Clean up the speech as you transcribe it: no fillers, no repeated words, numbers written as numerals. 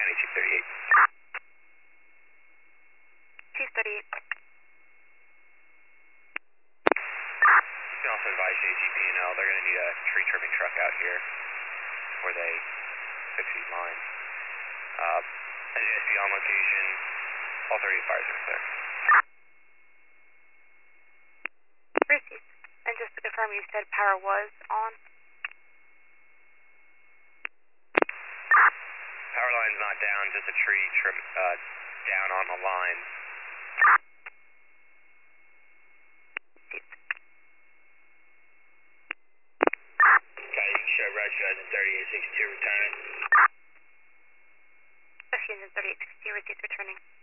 County, Chief 38. Chief 38. You can also advise JGP&L, they're going to need a tree trimming truck out here before they fix these lines. NJSP on location, all 30 fires are clear. Received. And just to confirm, you said power was on? Power line's not down, just a tree trim down on the line. Okay, you can show Roger in 3862 returning. Excuse me, 3860, received returning.